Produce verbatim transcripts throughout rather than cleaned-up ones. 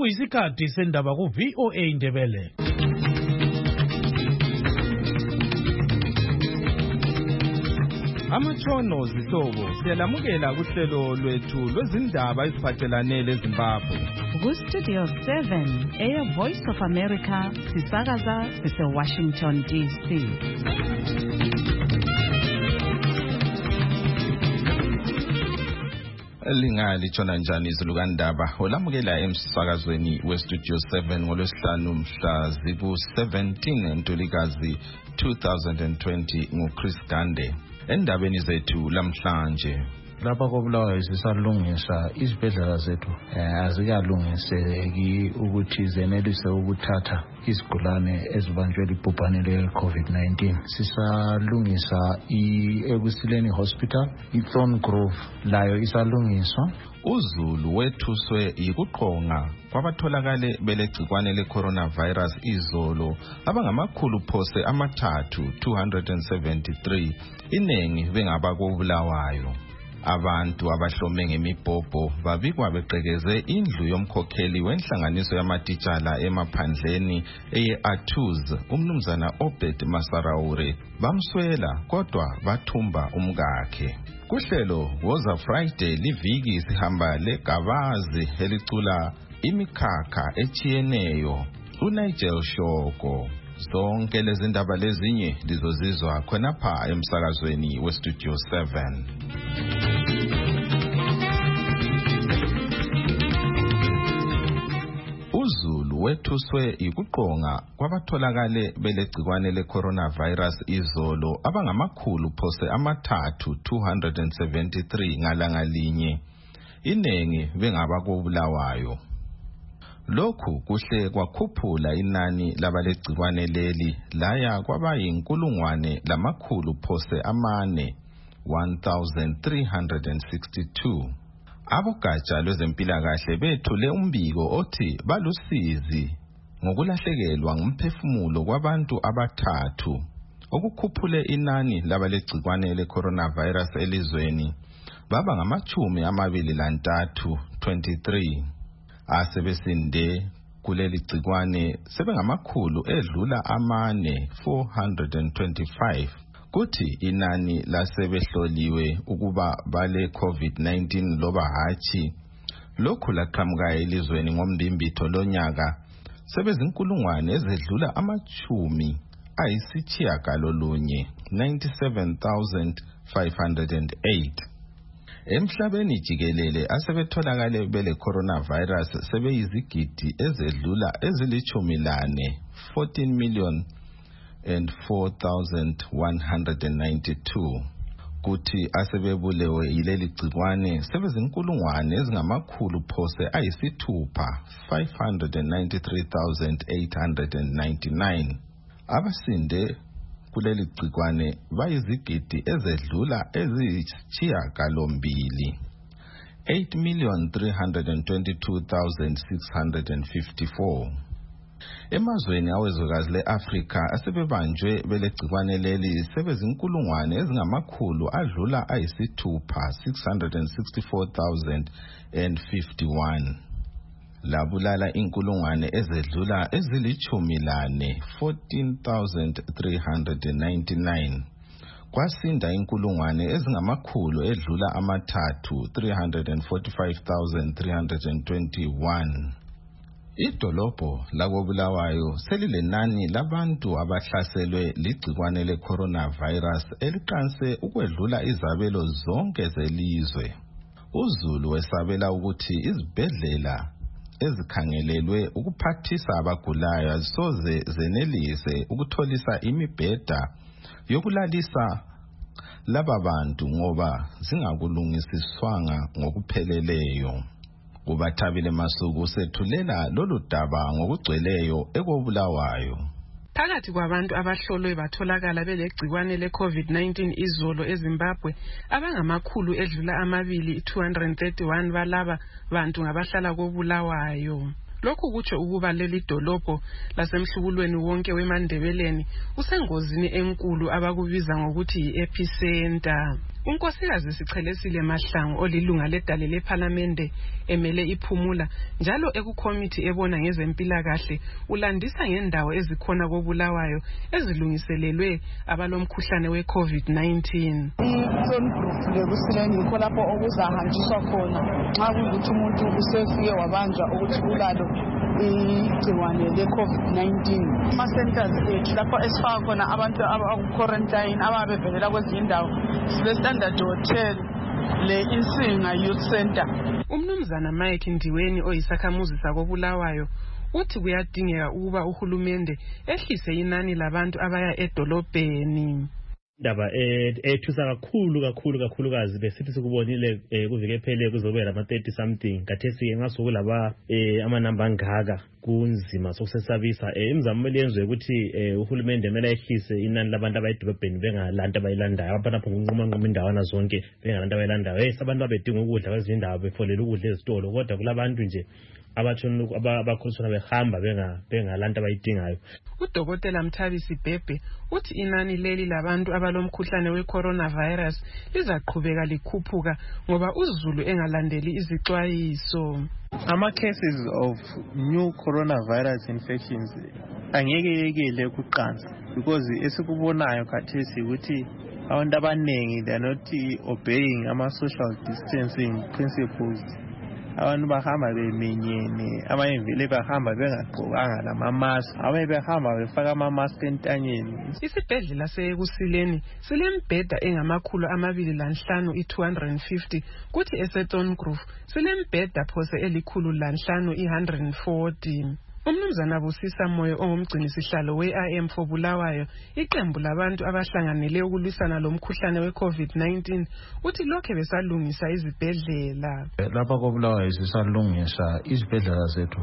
Sekuyisikhathi sendaba ku V O A Ndebele. Amatshono zihlobo siyalamukela kuhlelo lwethu lwezindaba eziphathelane leZimbabwe. Ku Studio seven, Air Voice of America, sisakaza sise Washington D C. Lingali tshona njani izulukandaba olamukela emsakazweni we Studio seven ngolwesihlanu mhla ziku seventeen Ntulikazi two thousand twenty nguChris Gande. Endabeni zethu lamhlanje lapha kobulawayo sisalungisa izibhedlela zethu azikalungiseki ukuthi zenelise ukuthatha izigulane ezibanjwe libhubhane le-COVID nineteen. Sisalungisa i-Ebusileni Hospital, i-Thorn Grove layo isalungiswa. Uzulu wethuswe yikuqonga kwabatholakale belegcikwane le-coronavirus izolo abangamakhulu phose amathathu two hundred seventy-three, inengi bengabakobulawayo. Abantu abahlome ngemibhobho babikwa beqekeze indlu yomkhokheli wenhlanganiso yamatitshala emaphandleni eye-Atuz, umnumzana Obed Masaraure, bamswela kodwa bathumba umkakhe. Kuhlelo Woza Friday liviki sihamba legabazi elicula imikhakha echiyeneyo uNigel Shoko. Zonke lezi ndaba lezinye lizozizwa khonapha emsakazweni we Studio seven. Uzulu wethuswe yikuqonga kwabatholakale belegcikwane le-coronavirus izolo abangamakhulu phose amathathu two hundred seventy-three ngalanga linye, inengi bengabakobulawayo. Lokhu kuhle kwakhuphula inani labalegcikwane leli laya kwabayinkulungwane lamakhulu phose amane one thousand three hundred sixty-two. Abogatsha lwezempilakahle bethule umbiko othi balusizi ngokulahlekelwa ngumphefumulo kwabantu abathathu, okukhuphule inani labalegcikwane le-coronavirus elizweni baba ngamachumi amabili lantathu twenty-three. Asebesinde kuleli gcikwane sebengamakhulu edlula amane four hundred twenty-five. Kuthi inani lasebehloliwe ukuba bale COVID nineteen loba hachi lokhu laqhamuka elizweni ngombimbitho lonyaka sebezinkulungwane ezedlula amachumi ayisitshiyagalolunye ninety-seven thousand five hundred eight. Emhlabeni jikelele asebetholakale bele coronavirus sebeyizigidi ezedlula ezilichumi lane fourteen million and four thousand one hundred ninety-two. Kuthi asebebulewe yileli gcikwane sebezinkulungwane ezingamakhulu phose ayisithupha five hundred ninety-three thousand eight hundred ninety-nine. Abasinde kuleli gcikwane bayizigidi ezedlula eziyisishiyagalombili eight million three hundred twenty-two thousand six hundred fifty-four. Emazweni awezwekazi le-Afrika asebebanjwe belegcikwane leli sebezinkulungwane ezingamakhulu adlula ayisithupha six hundred sixty-four thousand fifty-one. Labulala inkulungwane ezedlula ezilichumi lane fourteen thousand three hundred ninety-nine. Kwasinda inkulungwane ezingamakhulu edlula amathathu three hundred forty-five thousand three hundred twenty-one. Idolobho lakobulawayo selilenani labantu abahlaselwe ligcikwane le-coronavirus eliqanse ukwedlula izabelo zonke zelizwe. Uzulu wesabela ukuthi izibhedlela ezikhangelelwe ukuphathisa abagulayo azisoze zenelise ukutholisa imibheda yokulalisa laba bantu ngoba zingakulungisiswanga ngokupheleleyo. Kubathabile Masuku sethulela lolu daba ngokugcweleyo ekobulawayo. Phakathi kwabantu abahlolwe batholakala belegcikwane le-COVID nineteen izolo eZimbabwe abangamakhulu edlula amabili two hundred thirty-one balaba bantu ngabahlala kobulawayo. Lokhu kutsho ukuba leli dolobho lasemhlubulweni wonke weMandebeleni usengozini enkulu abakubiza ngokuthi yi-epicenter. Unkosikazi Sichelesile Mahlangu olilunga ledale leParliament emele iphumula njalo ekucommittee ebona ngezempilakahle ulandisa ngendawo ezikhona koBulawayo ezilungiselelwe abalomkhuhlane weCovid nineteen. I-Zone Group lekusileni yikho lapho okuzahanjiswa khona nxa kuyikuthi umuntu usefike wabanjwa ukuthi ulalo igciwane le-Covid nineteen. Ama-centers ethu lapho esifaka khona abantu abaku-quarantine ababevelela kwezinye indawo sile-Standard Hotel le-Insinga Youth Center. Umnumzana Mike Ndiweni oyisakhamuzi sakoBulawayo uthi kuyadingeka ukuba uhulumende ehlise inani labantu abaya edolobheni. Ndaba ethusa kakhulu kakhulu kakhulukazi besithi sikubonile kuvike ephele kuzobela ama thirty something kathesi ngasuku laba amanamba angaka kunzima sokusesabisa imizamo elenzwe ukuthi uhulumende kumele ehlise inani labantu abayedolobheni bengalanda abayilandayo abantu apho ngunquma nquma indawana zonke bengalanda abayilandayo hey abantu abedinga ukudla kwezindawo befolela ukudla ezitolo kodwa kulabantu nje abathona abakhosana behamba benga bengalanda abayidingayo. Udokotela Mthabisi Bhebhe uthi inani leli labantu abalomkhuhlane weCoronavirus lizaqhubeka likhuphuka ngoba uZulu engalandeli izixwayiso. Ama cases of new coronavirus infections angeke yekele ukuqansa because esikubonayo khathesi ukuthi abantu abaningi they are not obeying ama social distancing principles. Abantu bahamba beminyene abanye vele bahamba bengagqokanga lama-mask abanye behamba befaka ama-mask entanyeni. Isibhedlela sekusileni silembheda engamakhulu amabili lanhlanu i-two hundred fifty kuthi eSeton Groove silembheda phose elikhulu lanhlanu i-one hundred forty. Umnumzana Busisa Moyo ongumgcini sihlalo we-I M for Bulawayo iqembu labantu abahlanganele ukulwisana lomkhuhlane weCovid nineteen uthi lokho besalungisa izibhedlela. Lapha koBulawayo sisalungisa izibhedlela zethu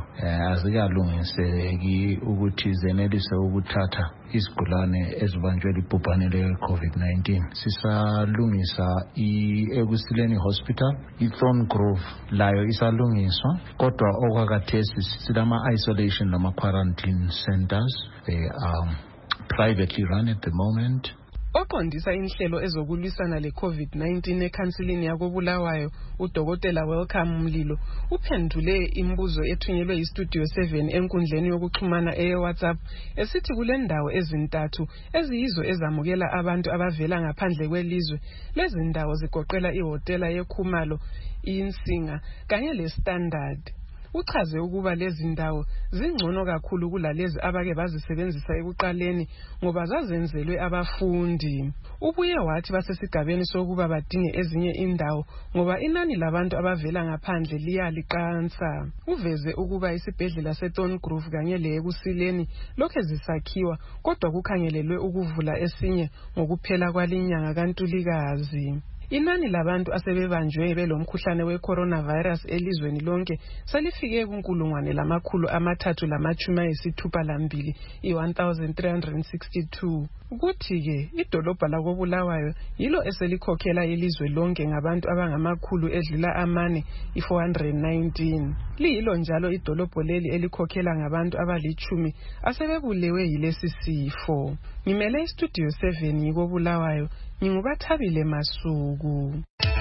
azikalungiseki ukuthi zenelise ukuthatha izigulane ezibanjwe libhubhane leCovid nineteen. Sisalungisa i-Ekusileni Hospital, i-Thorn Grove layo isalungiswa kodwa okwakathesi silama isolation nama quarantine centers. They are privately run at the moment. Oqondisa inhlelo ezokulwisana leCovid nineteen ekhansilini yakoBulawayo uDokotela Welcome Mlilo uphendule imibuzo ethunyelwe iStudio seven enkundleni yokuxhumana eWhatsApp esithi kule ndawo ezintathu eziyizo ezamukela abantu abavela ngaphandle kwelizwe. Lezi ndawo zigoqela ihotela yeKhumalo, iNsinga kanye leStandard. Uchaze ukuba lezi ndawo zingcono kakhulu kulalezi abake bazisebenzisa ekuqaleni ngoba zazenzelwe abafundi. Ubuye wathi basesigabeni sokuba badinge ezinye indawo ngoba inani labantu abavela ngaphandle liyaliqansa. Uveze ukuba isibhedlela seThorn Grove kanye leYekusileni lokho zisakhiwa kodwa kukhangelelwe ukuvula esinye ngokuphela kwalinyanga kaNtulikazi. Inani labantu asebebanjwe belomkhuhlane weCoronavirus elizweni lonke selifike kunkulungwane lamakhulu amathathu lamachumi ayisithupha lambili i-one thousand three hundred sixty-two. Kuthi ke idolobha lakoBulawayo yilo eselikhokhela ilizwe lonke ngabantu abangamakhulu edlula amane i-four hundred nineteen. Liyilo njalo idolobho leli elikhokhela ngabantu abalichumi asebebulewe yilesi sifo. Ngimele iStudio seven yikoBulawayo Ningubathabile Masuku.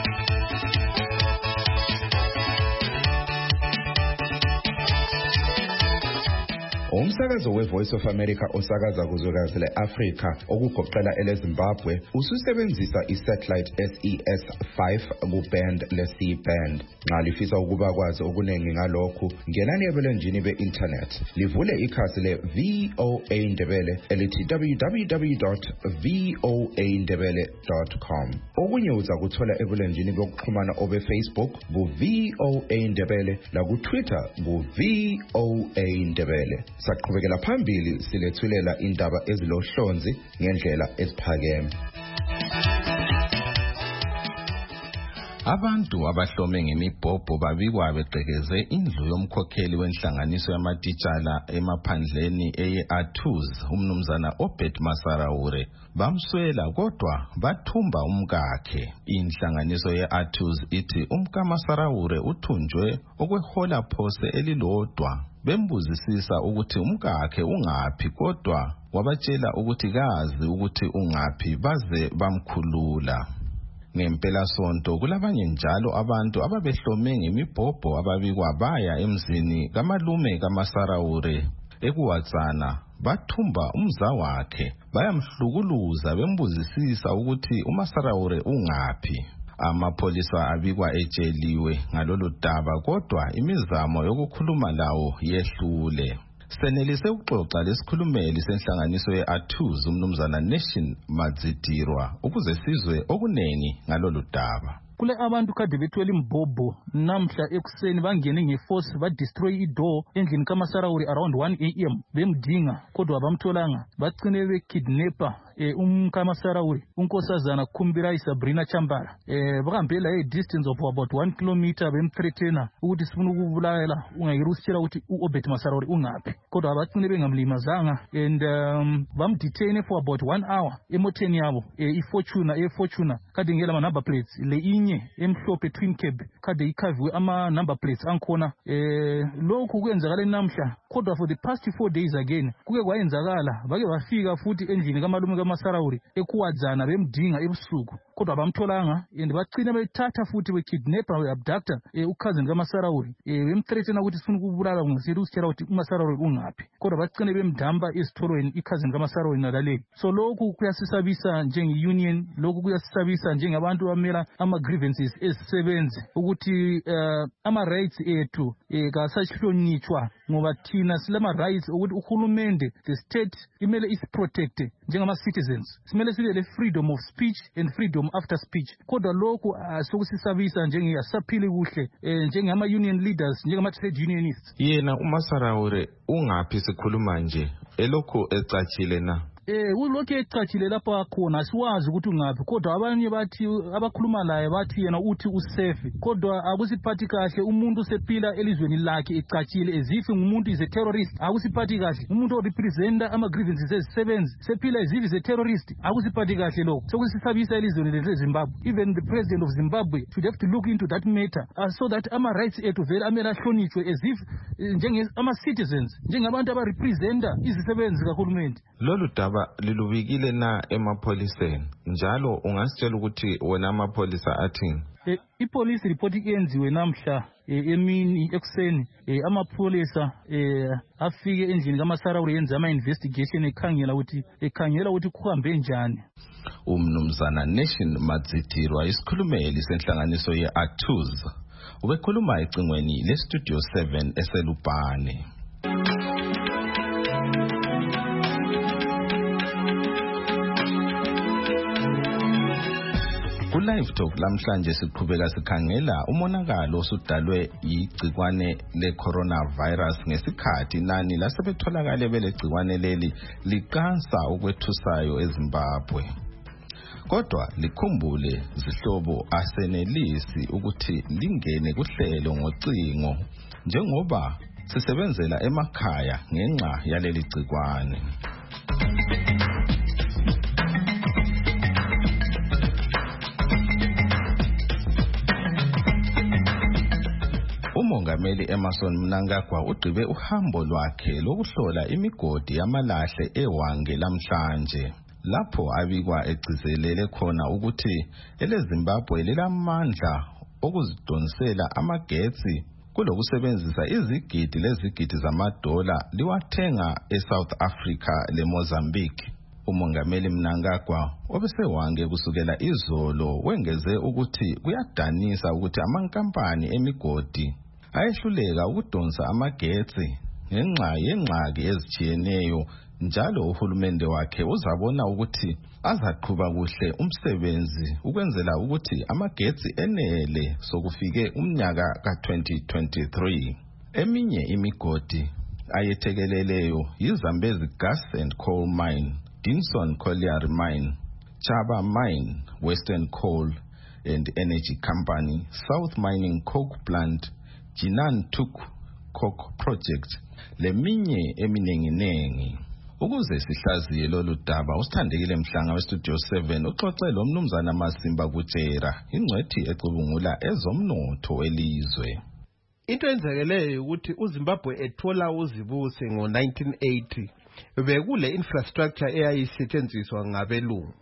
Umsakazo we-Voice of America osakaza kuzwekazi le-Afrika okugoqela ele-Zimbabwe ususebenzisa i-satellite S E S five ku-band le-C band. Nxa lifisa ukuba kwazi okuningi ngalokhu, ngenani ebulenjini be-internet. Livule ikhasi le-V O A Ndebele elithi w w w dot v o a ndebele dot com. Okunye uza kuthola ebulenjini bokuxhumana obe-Facebook ku-V O A Ndebele laku-Twitter ku-V O A Ndebele. Saqhubekela phambili silethulela indaba ezilohlonzi ngendlela eziphakeme. Abantu abahlome ngemibhobho babikwa begqekeze indlu yomkhokheli wenhlanganiso yamatitshala emaphandleni eye-Athuz umnumzana Obed Masaraure bamswela kodwa bathumba umkakhe. Inhlanganiso ye-Athuz ithi umka Masaraure uthunjwe okwehola phose elilodwa. Bembuzisisa ukuthi umkakhe ungaphi kodwa wabatshela ukuthi kazi ukuthi ungaphi baze bamkhulula. Ngempela sonto kulabanye njalo abantu ababehlome ngemibhobho ababikwa baya emzini kamalume kaMasarawure ekuwatsana bathumba umza wakhe bayamhlukuluza bembuzisisa ukuthi uMasarawure ungaphi. Amapholisa abikwa ejeliwe ngalolu daba kodwa imizamo yokukhuluma lawo yehlule. Senelise ukuxoxa lesikhulumeli senhlanganiso ye-Atuz umnumzana Nation Madzitirwa ukuze sizwe okunengi ngalolu daba. Kule abantu kade bethwele imbhobho namhla ekuseni bangene ngeforce ba destroy idoor endlini kaMasarawure around one a m bemdinga kodwa abamtholanga bacine be kidnapper eh umkaMasarawure unkosazana Khumbira Sabrina Chambala eh bakambela a distance of about one kilometer bemthreatena ukuthi sifuna ukubulala ungayirusitshela ukuthi uObet Masarawure ungaphi kodwa abacine bengamlimazanga and um, bamdetain for about one hour emoteni yabo eh, iFortuna eFortuna kade ngela ama number plates le inye emhlophe twin cab kade ikhaviwe ama number plates ankhona eh lokhu kwenzakala namhla kodwa for the past four days again kuke kwayenzakala bake bafika futhi endlini kamalume kaMasarawure ekuwadzana bemdinga ebusuku kodwa bamtholanga and bacina bethatha futhi we kidnapper we abductor eh, ukhazini kaMasarawure eh, bemthreatena ukuthi sifuna ukubulala ngisithi usitshela ukuthi uMasarawure ungaphi kodwa bacine bemdamba esitholweni ikhazini kaMasarawure nalaleli. So lokhu kuyasisabisa njenge union, lokhu kuyasisabisa njengabantu bamela ama grievances ezisebenze ukuthi uh, ama rights ethu eh, kasahlonitshwa ngoba thina silama rights ukuthi uhulumende the state imele is protect njengama citizens. Simele sibe le freedom of speech and freedom after speech. Kodwa lokhu sokusisabisa njenge asaphili kuhle eh, njengama union leaders njengama trade unionists. Yena uMasarawure ungaphi sikhuluma nje elokho ecatshile na? Eh ulokho ecatshile lapha khona siwazi ukuthi ungaphi kodwa abanye bathi abakhuluma laye bathi yena uthi usafe kodwa akusiphathi kahle umuntu sephila elizweni lakhe ecatshile ezifi ngumuntu is a terrorist akusiphathi kahle umuntu orepresenta ama grievances ezisebenzi sephila ezifi is a terrorist akusiphathi kahle lokho sokusisabisa elizweni leZimbabwe. Even the president of Zimbabwe should have to look into that matter uh, so that ama rights ethu vele amela ahlonitshwe ezifi njenge ama citizens njengabantu abarepresenta izisebenzi kahulumende. Lolu daba lilubikile na emapholiseni njalo ungasitshela ukuthi wena amapholisa athini? E, ipolice report iyenziwe namhla e, emini ekuseni e, amapholisa e, afike endlini kaMasarawure yenza ama investigation ekhangela ukuthi ekhangela ukuthi kuhambe njani. Umnumzana Nation Madzitirwa isikhulumeli senhlanganiso ye-Atuz ubekhuluma ecingweni le Studio seven eselubhane. Ku-Live Talk lamhlanje siqhubeka sikhangela umonakalo osudalwe yigcikwane le-coronavirus ngesikhathi nani lasebetholakale belegcikwane leli liqansa okwethusayo eZimbabwe. Kodwa likhumbule zihlobo asenelisi ukuthi lingene kuhlelo ngocingo njengoba sisebenzela emakhaya ngenxa yaleli gcikwane. uMongameli Emmerson Mnangagwa ugqibe uhambo lwakhe lokuhlola imigodi yamalahle eWange lamhlanje lapho abikwa egcizelele khona ukuthi eleZimbabwe lilamandla okuzidonsela amagetsi kulokusebenzisa izigidi lezigidi zamadola liwathenga eSouth Africa leMozambique. uMongameli Mnangagwa obeseWange kusukela izolo wengeze ukuthi kuyadanisa ukuthi amankampani emigodi ayehluleka ukudonsa amagetsi ngenxa yengxaki ezijiyeneyo njalo uhulumende wakhe uzabona ukuthi azaqhuba kuhle umsebenzi ukwenzela ukuthi amagetsi enele sokufike umnyaka ka twenty twenty-three. Eminye imigodi ayethekeleleyo yiZambezi Gas and Coal Mine, Dinson Colliery Mine, Chaba Mine, Western Coal and Energy Company, South Mining Coke Plant, Jinan Tuk Coke Project, leminye eminenginengi. Ukuze sihlaziye lolu daba usithandekile Mhlanga weStudio seven uxoxe lo mnumzana Masimba Kutshera ingcwethi ecubungula ezomnotho elizwe. Into enzakeleyo ukuthi uZimbabwe ethola uzibuse ngo nineteen eighty bekule infrastructure eyayisetshenziswa ngabelungu.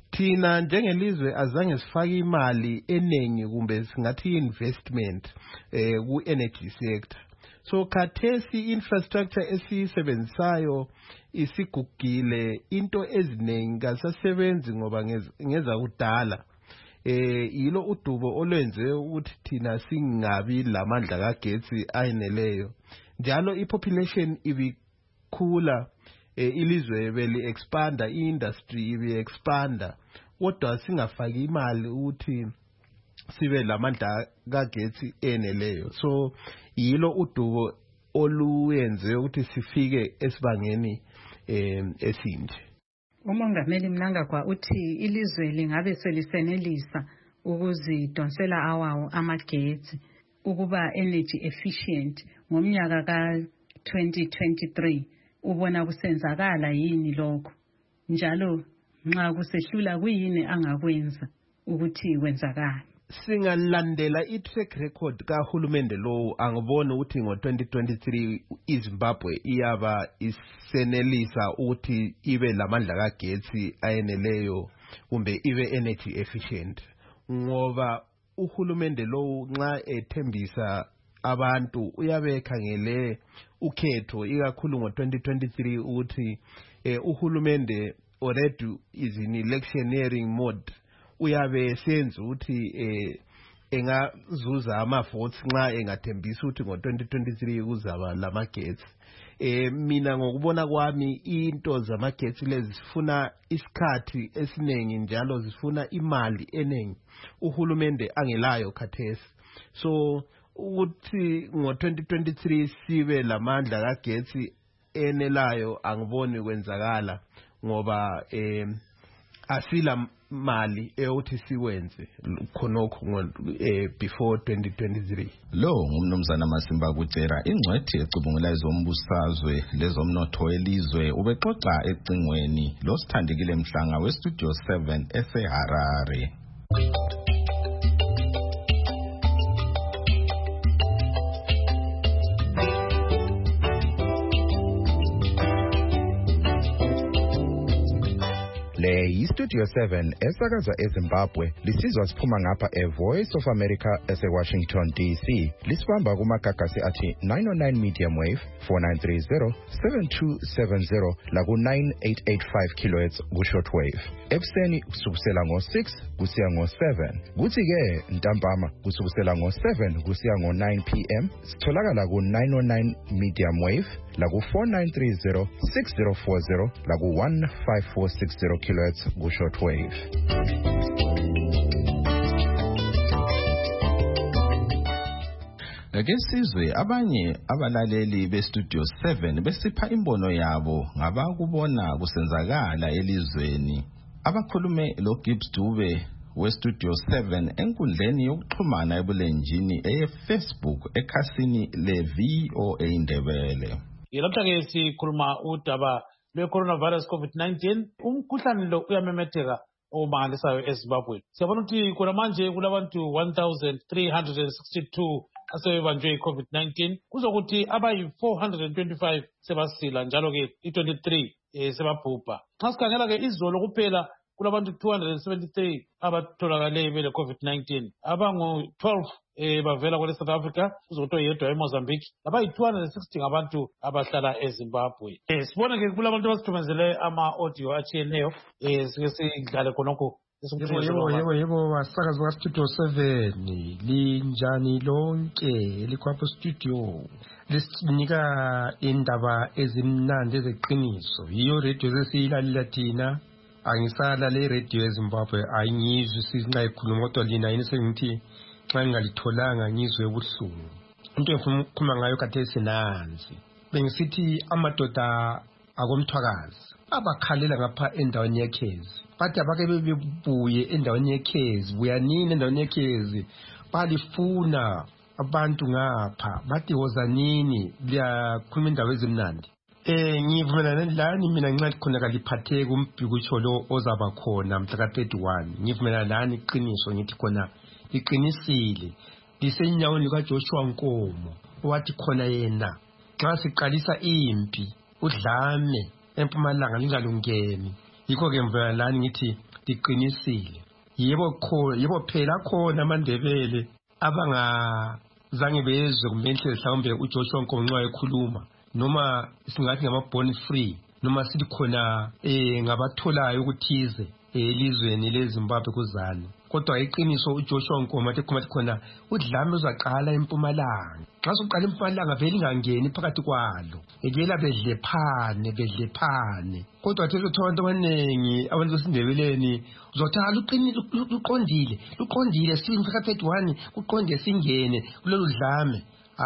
thina njengelizwe azange sifake imali eningi kumbe singathi investment eh ku energy sector. So khathesi infrastructure esisebenzisayo isigugile, into eziningi kasasebenzi ngoba ngeza kudala. Eh yilo udubo olwenze ukuthi thina singabi lamandla kagetsi ayeneleyo. Njalo ipopulation ibikhula, eh ilizwe beli expanda, industry ibi expanda. Kodwa singafaki imali ukuthi sibe lamandla kagetsi eneleyo. So yilo udubo oluyenze ukuthi sifike esibangeni eh esinje. Umongameli Mnangagwa uthi ilizwe lingabe selisenelisa ukuzidonsela awawo amagetsi ukuba energy efficient ngomnyaka ka twenty twenty-three. Ubona kusenzakala yini lokho? Njalo nxa kusehlula kuyini angakwenza ukuthi kwenzakala? Singalandela i-track record kahulumende lo, angibona ukuthi ngo twenty twenty-three iZimbabwe iyaba isenelisa ukuthi ibe lamandla kagetsi ayeneleyo kumbe ibe energy efficient, ngoba uhulumende lo nxa ethembisa abantu uyabe khangele ukhetho ikakhulu ngo twenty twenty-three ukuthi eh, uhulumende already is in electioneering mode. Uyabe senza ukuthi eh engazuza ama votes nxa engathembisa ukuthi ngo twenty twenty-three kuzaba lamagetsi. Eh mina ngokubona kwami into zamagetsi lezi zifuna isikhathi esinengi njalo zifuna imali eningi uhulumende angelayo khathesi. So ukuthi ngo twenty twenty-three sibe lamandla kagetsi enelayo angiboni kwenzakala ngoba eh asila mali eyokuthi siwenze khonokho eh before twenty twenty-three. Lo ngumnumzana Masimba Kutshera, ingcwethi ecubungula ezombusazwe lezomnotho elizwe, ubexoxa ecingweni lo Sithandekile Mhlanga we Studio seven eseHarare. Le yi-Studio seven esakaza eZimbabwe lisizwa siphuma ngapha e-Voice of America ese-Washington D C. Lisibamba kumagagasi athi nine oh nine medium wave, four nine three zero, seven two seven zero laku nine eight eight five kilohertz ku-shortwave. Ekuseni kusukisela ngo-six kusiya ngo-seven. Kuthi-ke ntambama kusukisela ngo-seven kusiya ngo-nine p m sitholakala ku-nine oh nine medium wave laku four nine three zero, six zero four zero laku one five four six zero kilohertz ku-shortwave. Ake sizwe abanye abalaleli be-Studio seven besipha imbono yabo ngabakubona kusenzakala elizweni. Abakhulume lo Gibbs Dube we-Studio seven enkundleni yokuxhumana ebulenjini eye-Facebook ekhasini le-V O A Indebele. Yilapha-ke sikhuluma udaba lwe-coronavirus COVID nineteen. Umkhuhlane lo uyamemetheka omangalisayo eZimbabwe. Siyabona ukuthi kuna manje kulabantu one thousand three hundred sixty-two asebebanjwe i-COVID nineteen. Kuzokuthi abayi four hundred twenty-five sebasila njalo-ke i-twenty-three eh, sebabhubha. Nxa sikhangela-ke izolo kuphela kulabantu two hundred seventy-three abatholakale bele COVID nineteen. Abangu twelve eh bavela kwele South Africa, kuzokuthi yedwa eMozambique. Labayi two hundred sixty ngabantu abahlala eZimbabwe. Eh sibona ke kulabantu abasithumezele ama-audio atshiyeneyo. Eh sike sidlale khonokho. Yebo yebo yebo yebo wasakazi wa Studio seven linjani lonke likwapho studio lisinika indaba ezimnandi ezeqiniso. Yiyo radio sesiyilalela thina, angisala le radio eZimbabwe ayingizwe sizinqa ikhuluma kodwa lina yini sengithi xa ngalitholanga ngizwe ubuhlungu. Into efuna ukukhuluma ngayo khathesi nansi. Bengisithi amadoda akomthwakazi abakhalela ngapha endaweni yekhezi. Bathi abake bebuye endaweni yekhezi, buya nini endaweni yekhezi, balifuna abantu ngapha, bathi woza nini, liyakhuluma indaba ezimnandi. Eh ngivumelana lani mina nxa khona kaliphatheka umbhikutsho lo ozaba khona mhla ka thirty-one. Ngivumelana lani iqiniso ngithi khona iqinisile. Lisenyaweni lika Joshua Nkomo wathi khona yena nxa siqalisa impi udlame eMpumalanga lingalungeni yikho ke mva lani ngithi liqinisile. Yebo kho yebo phela khona amandebele abangazange bezwe kumenhle mhlawumbe uJoshua Nkonxa ekhuluma noma singathi ngama born free noma sithi khona eh ngabatholayo ukuthize elizweni leZimbabwe kuzalo. Kodwa iqiniso uJoshua Nkonxa ethi khona khona udlame uzaqala eMpumalanga. Xa soqala eMpumalanga vele ingangeni phakathi kwalo. Ekela bedlephane bedlephane. Kodwa athe uthola abantu abaningi abantu besindebeleni uzothala uqinile uqondile uqondile simfaka thirty-one uqonde singene kulolu dlame.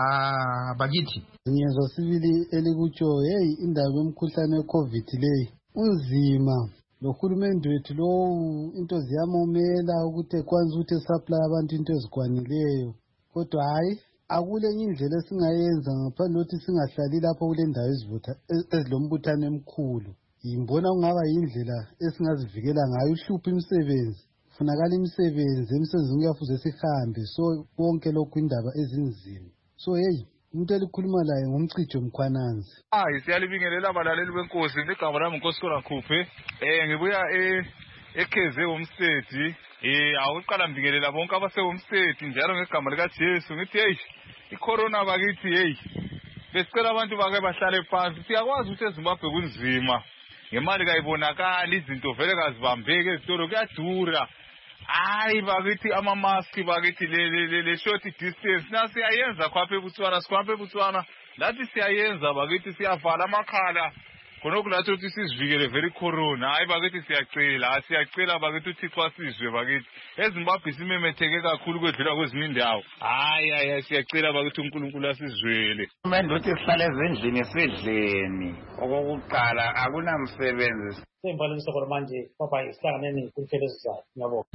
Ah bakithi ngiyezwa sibili elikutsho hey indaba yomkhuhlane weCovid leyi unzima. Lo hulumende wethu lo into ziyamomela ukuthi ekwanza ukuthi supply abantu into ezikwanileyo. Kodwa hayi akulenye indlela esingayenza ngaphandle ukuthi singahlali lapho kule ndawo ezivutha ezilombuthano emkhulu. Yimbona kungaba yindlela esingazivikela ngayo uhlupha imisebenzi. Kufunakala imisebenzi emsebenzini kuyafuze sihambe so konke lokhu indaba ezinzima. So hey umuntu elikhuluma laye ngomcijo Mkhwananzi. Hayi siyalibingelela abalaleli benkosi igama lami uNkosikazi Khuphe. Eh ngibuya e ekheze umsedi. Eh awuqala mbingelela bonke abasewumsedi njalo ngegama lika Jesu ngithi hey icorona bakithi hey besicela abantu bake bahlale phansi siyakwazi ukuthi eZimbabwe kunzima ngemali kayibonakala izinto vele kazibambeke ezitolo kuyadura. Hayi bakithi ama mask bakithi le le le short distance nasi siyayenza khaphe eBotswana sikhaphe eBotswana lathi siyayenza bakithi siyavala amakhala khonokulathi ukuthi sizivikele very corona. Hayi bakithi siyacela siyacela bakithi uThixo asizwe bakithi eZimbabwe simemetheke kakhulu kwedlula kwezinye indawo. Hayi hayi siyacela bakithi uNkulunkulu asizwele. Kumele ukuthi sihlale ezindlini sidleni okokuqala akunamsebenzi. Sembalisa khona manje papa isihlanganeni kuhlelo sizayo ngiyabonga.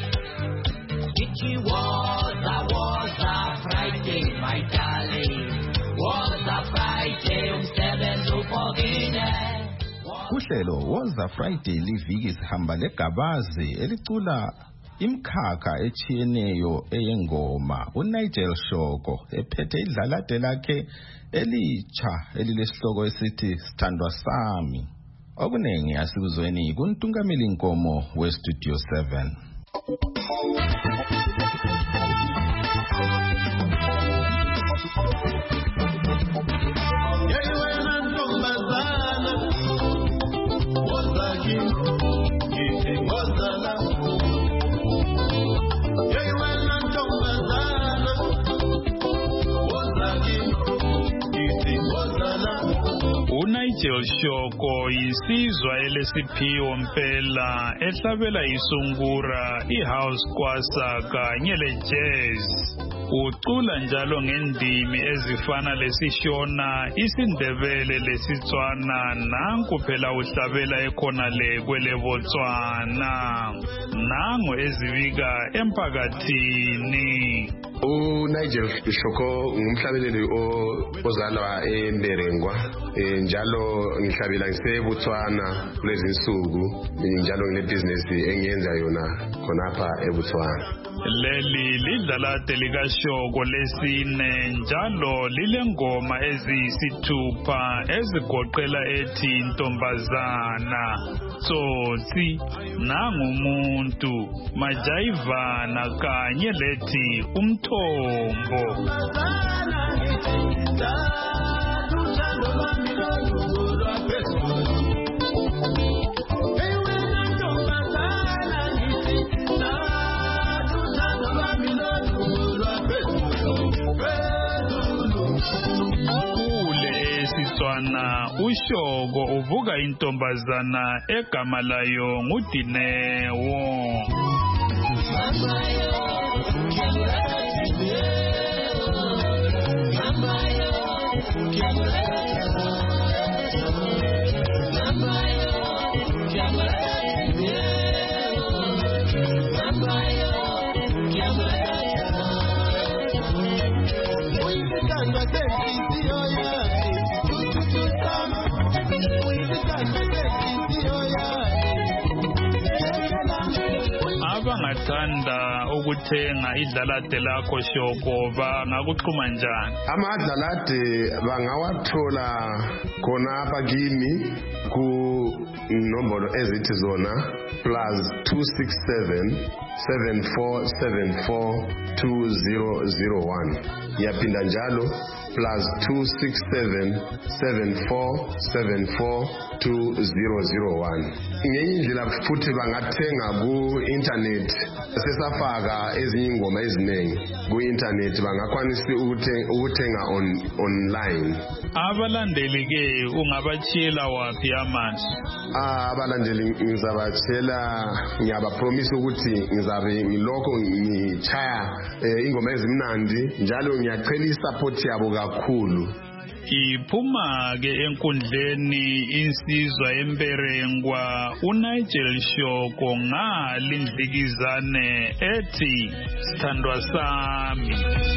It was a was a Friday my darling was a Friday umsebenzi upokile. Kuhlelo was a Friday liviki sihamba legabazi elicula imkhakha echiyeneyo eyengoma. uNigel Shoko ephethe idlalade lakhe elitsha elilesihloko esithi Sithandwa Sami. Okunengi asikuzweni kuntungameli inkomo weStudio seven. uNigel Shoko yisizwa elesiphiwo mpela ehlabela isungura ihouse kwasa kanye lejazz. Ucula njalo ngendimi ezifana lesishona isindebele lesitswana nanku phela uhlabela ekhona le kweleBotswana nango ezibika emphakathini. uNigel Shoko ngumhlabeleli ozalwa eMberengwa njalo ngihlabela ngiseBotswana kulezi insuku njalo nginebusiness engiyenza yona khonapha eBotswana. Leli lidlalade likaShoko lesine njalo lilengoma eziyisithupha ezigoqela ethi Ntombazana, Tsotsi, Nangumuntu, Majayivana kanye lethi Umthombo. Sitswana uShoko uvuka intombazana egama layo nguDinewo. Abangathanda ukuthenga idlalade lakho Shoko bangakuxhuma njani? Amadlalade bangawathola khona apha kimi ku inombolo ezithi zona plus two six seven seven four seven four two zero zero one. Yapinda njalo plus two six seven seven four seven four two zero zero one. Ngenye indlela futhi bangathenga ku internet, sesafaka ezinye ingoma eziningi ku internet, bangakwanisa ukuthenga on online. Abalandeli ke ungabachela wapi amanje? Ah, abalandeli ngizabatshela, ngiyabapromise ukuthi ngizabe ngiloko ngichaya ingoma ezimnandi, njalo ngiyacela isupport yabo kakhulu. Iphuma ke enkundleni insizwa emberengwa uNigel Shoko ngalindlikizane ethi sithandwa sami.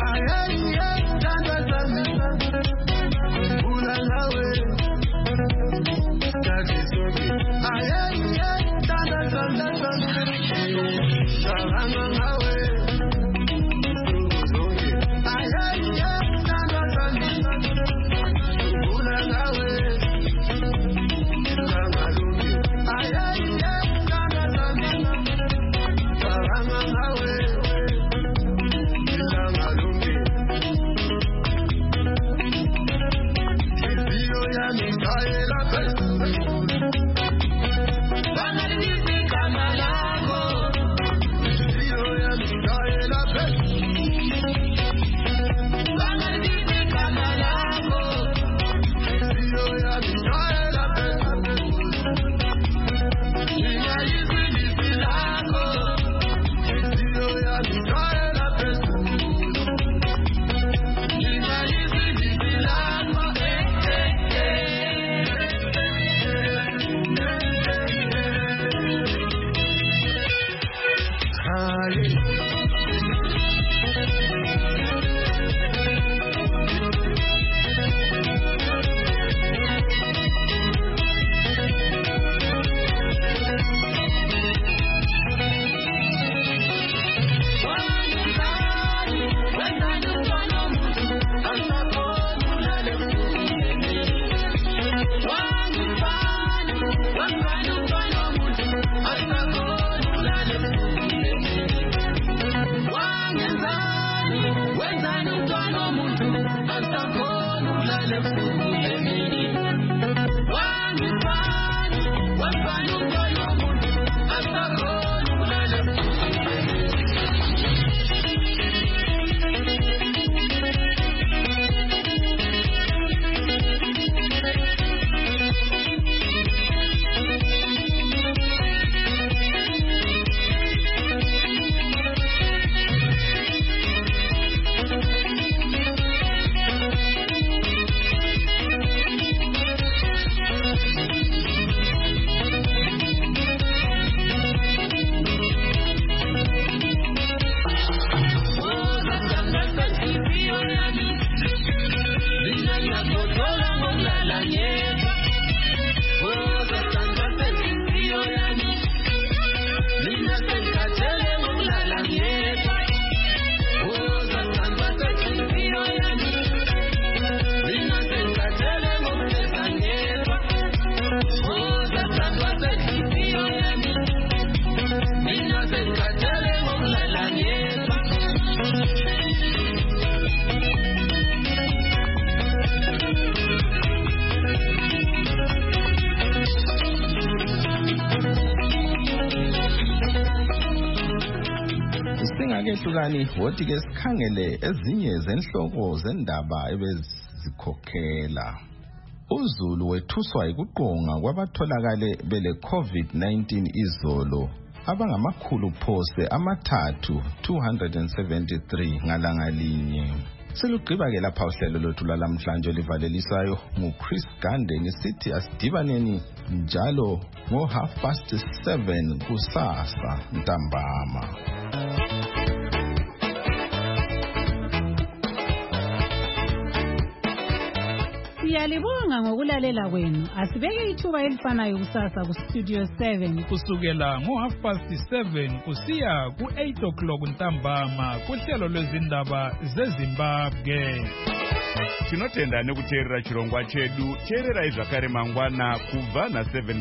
Hlukani wothi ke sikhangele ezinye zenhloko zendaba ebezikhokhela. uZulu wethuswa ikuqonga kwabatholakale bele COVID nineteen izolo abangamakhulu phose amathathu two hundred seventy-three ngalanga linye. Selugqiba ke lapha uhlelo lwethu lalamhlanje livalelisayo nguChris Gande ngisithi asidibaneni njalo ngo half past seven kusasa ntambama. Siyalibonga ngokulalela kwenu. Asibeke ithuba elifanayo kusasa ku Studio seven kusukela ngo half past seven kusiya ku eight o'clock ntambama kuhlelo lwezindaba zeZimbabwe. Tinotenda nekuteerera chirongwa chedu. Teerera izvakare mangwana kubva na seven